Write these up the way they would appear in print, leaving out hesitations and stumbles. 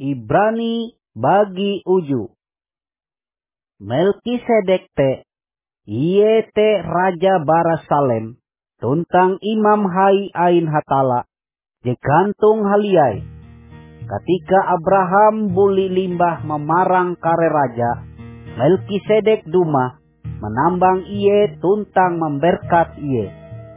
Ibrani bagi uju. Melkisedek te, iye te raja bara Salem, tuntang imam hai ain hatala, je gantung haliai. Ketika Abraham buli limbah memarang kare raja, Melkisedek duma menambang iye tuntang memberkat iye.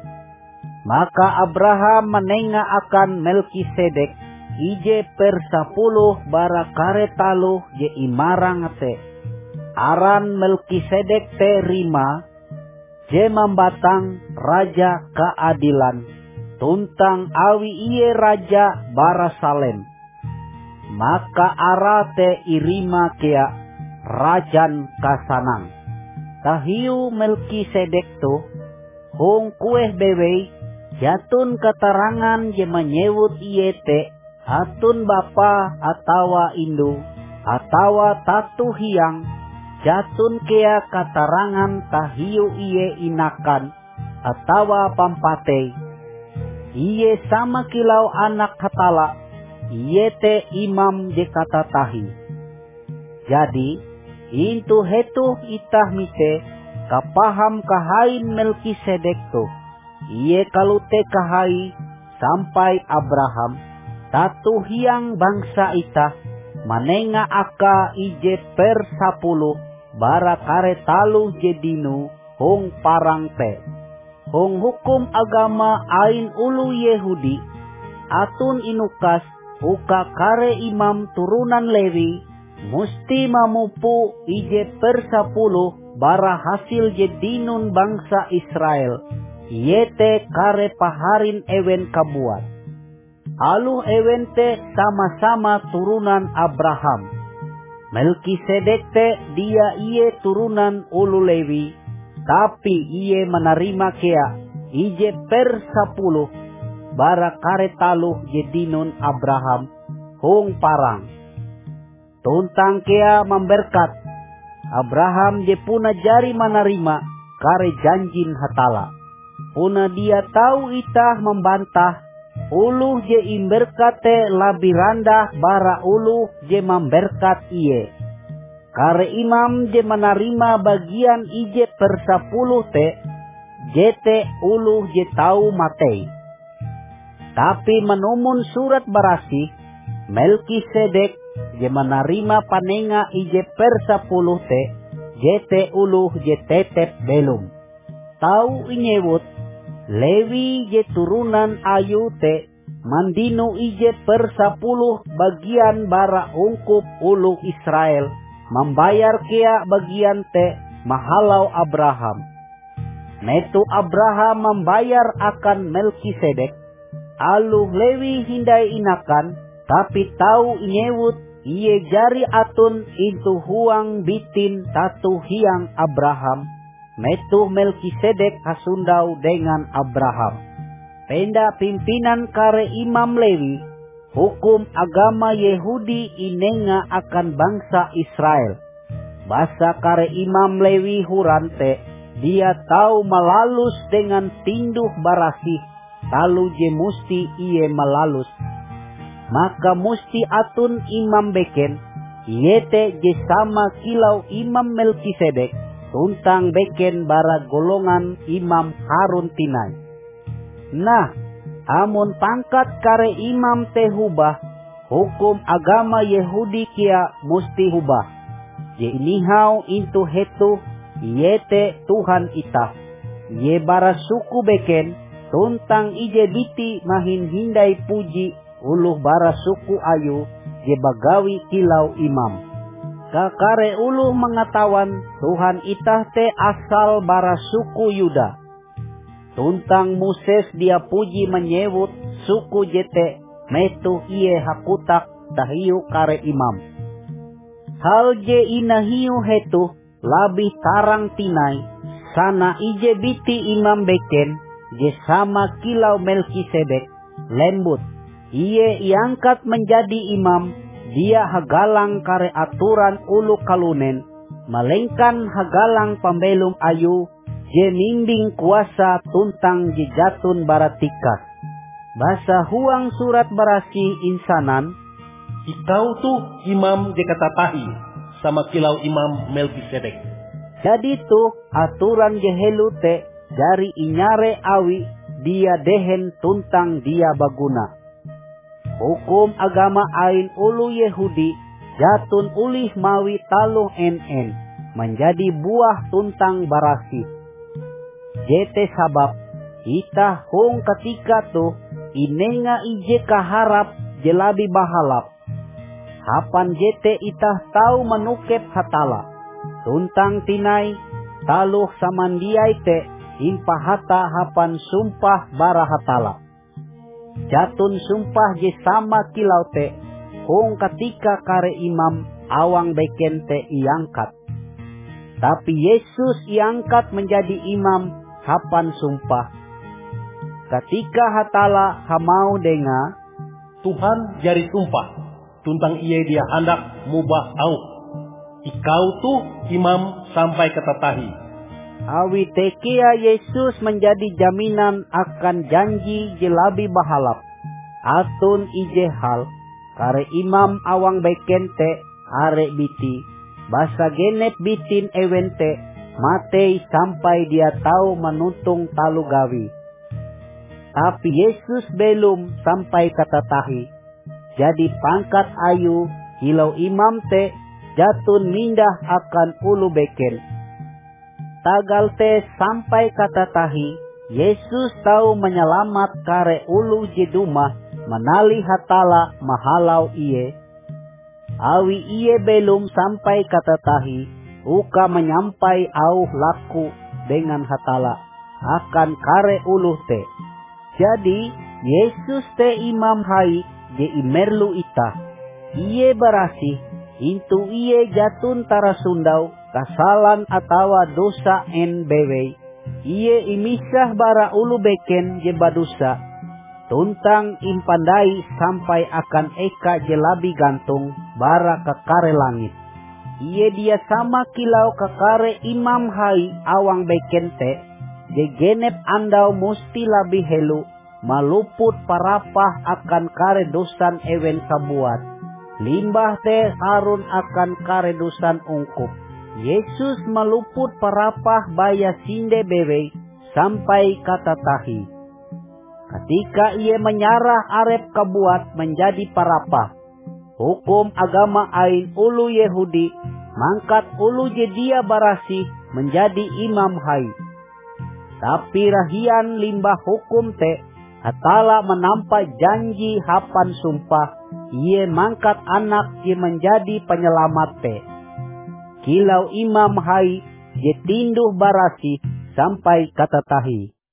Maka Abraham menenga akan Melkisedek ije per 10 bara kare taluh je imarang te. Aran Melkisedek te rima, je membatang raja keadilan, tuntang awi iye raja bara Salem. Maka ara te irima kea rajan kasanang. Tahiu Melkisedek tu, hong kueh bewei, jatun keterangan je menyebut iye te, atun bapa atawa indu, atawa tatu hiang, jatun kea keterangan tahiu iye inakan, atawa pampatei. Iye sama kilau anak hatala, iye te imam je kata tahi. Jadi, intu hetu itah mite, kapaham kahain Melkisedek tu. Iye kalute kahai sampai Abraham, tatu hiang bangsa itah, manenga aka ije per 10 bara kare taluh jedinu hong parang te. Hong hukum agama ain ulu Yehudi, atun inukas uka kare imam turunan Lewi, musti mamupu ije per 10 bara hasil jedinun bangsa Israel. Yete kare paharin ewen kabuat. Aluh ewen te sama-sama turunan Abraham. Melkisedek te dia iye turunan ulu Lewi, tapi iye menerima kea ije per 10 bara kare taluh jedinun Abraham hong parang. Tuntang kea memberkat Abraham je puna jari menerima kare janjin hatala. Puna dia tahu itah membantah uluh je imberkate labi randah bara uluh je memberkat iye. Kare imam je menerima bagian ije per 10 te, jete uluh je tahu matei. Tapi menumun surat barasi, Melkisedek je menerima panenga ije per 10 te, jete uluh je tetep belum. Tahu inyewut, Lewi je turunan ayu te, mandinu ije per 10 bagian bara ungkup ulu Israel, membayar kea bagian te mahalau Abraham. Metu Abraham membayar akan Melkisedek, alu Lewi hindai inakan, tapi tahu inyewut iye jari atun itu huang bitin tatu hiang Abraham. Metu Melkisedek hasundau dengan Abraham. Penda pimpinan kare imam Lewi, hukum agama Yehudi inenga akan bangsa Israel. Basa kare imam Lewi hurante, dia tahu melalus dengan tinduh barasih, talu je musti iye melalus. Maka musti atun imam beken, iete je sama kilau imam Melkisedek, tuntang beken bara golongan imam Harun tinai. Nah, amun pangkat kare imam te hubah, hukum agama Yehudi kia musti hubah. Je inihau intu hetu, yete Tuhan itah. Ye bara suku beken, tuntang ije biti mahin hindai puji, uluh bara suku ayu, je bagawi kilau imam. Kakare uluh mengatawan Tuhan itah te asal bara suku Yuda. Tuntang Moses dia puji menyebut suku jete, metu iye hakutak dahiu kare imam. Hal je inahiu hetu labih tarang tinai, sana ije biti imam beken, je sama kilau Melkisedek, lembut. Iye iangkat menjadi imam, dia hagalang kare aturan ulu kalunen, malengkan hagalang pambelum ayu, je mimbing kuasa tuntang jejatun baratikas. Basa huang surat barasi insanan, ikau tuh imam dekatatahi sama kilau imam Melkisedek. Jadi tuh aturan jehelu te dari inyare awi dia dehen tuntang dia baguna. Hukum agama ain ulu Yehudi jatun ulih mawi taluh en menjadi buah tuntang barasi. Jete sabab itah hong ketika tuh inenga ije kaharap jelabi bahalap. Hapan jete itah tahu menukep hatala. Tuntang tinai taluh samandiai te impahata hapan sumpah bara hatala. Jatun sumpah je sama kilau te hong ketika kare imam awang beken te iangkat. Tapi Yesus iangkat menjadi imam hapan sumpah. Ketika hatala hamau denga Tuhan jari sumpah tuntang ia dia hendak mubah au. Ikau tuh imam sampai ketatahi. Awi tekia Yesus menjadi jaminan akan janji jelabi bahalap. Atun ije hal kare imam awang bekente are biti. Basa genep bitin ewente matei sampai dia tahu menutung talu gawi. Tapi Yesus belum sampai katatahi. Jadi pangkat ayu hilau imam te jatun mindah akan ulu beken. Tagal te sampai katatahi Yesus tahu menyelamat kare ulu jedumah menali hatala mahalau iye. Awi iye belum sampai katatahi uka menyampai au laku dengan hatala akan kare ulu te. Jadi Yesus te imam hai je imerlu itah. Iye barasih intu iye jatun tarasundau kasalan atawa dosa NBW. Iye imisah bara ulu beken je badusa. Tuntang impandai sampai akan eka jelabi gantung bara kekare langit. Iye dia sama kilau kekare imam hai awang beken te. Je genep andau musti labi helu maluput parapah akan kare dosan ewen kabuat. Limbah te harun akan kare dosan ungkup. Yesus maluput parapah baya sinde bewe sampai katatahi. Ketika ia menyarah arep kabuat menjadi parapah. Hukum agama ain ulu Yehudi mangkat ulu je dia barasi menjadi imam hai. Tapi rahian limbah hukum te hatala menampak janji hapan sumpah ia mangkat anak je menjadi penyelamat te. Kilau imam hai je tinduh barasi sampai katatahi.